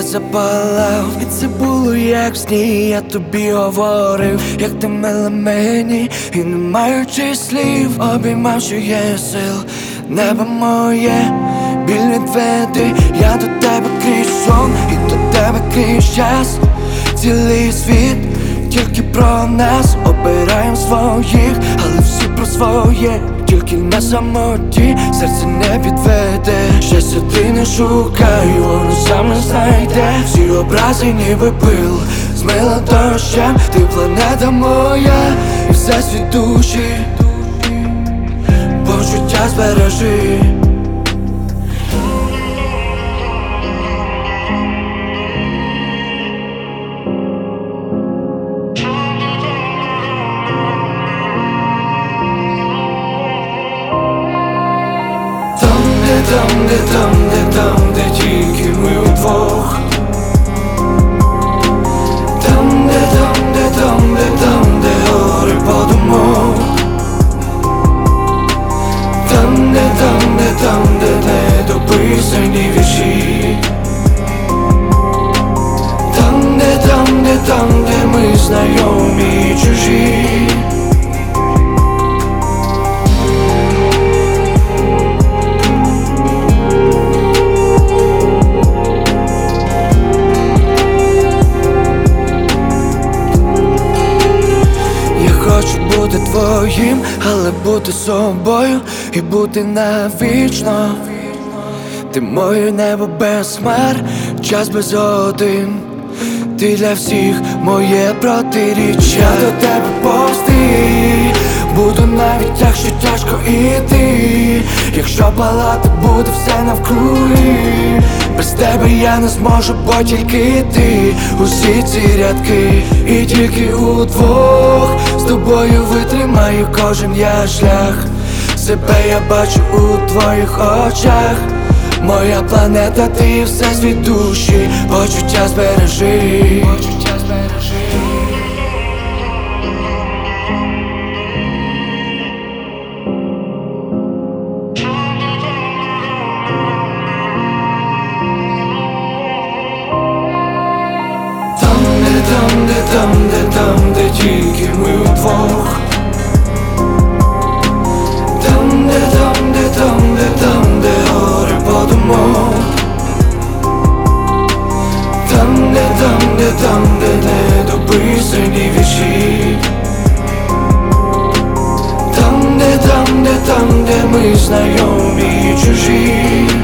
запалав, і це було як в сні. Я тобі говорив, як ти мила мені, і не маючи слів, обіймав, що є сил. Небо моє, біль відведи, я до тебе крізь сон, і до тебе крізь час. Цілий світ тільки про нас, обираєм своїх, але всі про своє. Тільки на самоті серце не підведе. Щастя ти не шукай, воно саме знайде. Всі образи ніби пил, змила дощем. Ти планета моя, і все світ душі, почуття збережи. Там, де тільки ми удвох. Там, де гори подумок. Там, де недописані вірші. Там, де ми знайомі і чужі. Хочу бути твоїм, але бути собою і бути навічно. Ти моє небо без хмар, час без один. Ти для всіх моє протиріччя. Я до тебе повсти буду навіть якщо тяжко іти. Якщо палати буде все навкруги, без тебе я не зможу, бо тільки ти. Усі ці рядки, і тільки удвох з тобою витримаю кожен я шлях. Себе я бачу у твоїх очах. Моя планета, ти все світ душі, почуття збережи. Там, де тільки ми удвох. Там, де гори подумок. Там, де недописані вірші. Там, де ми знайомі і чужі.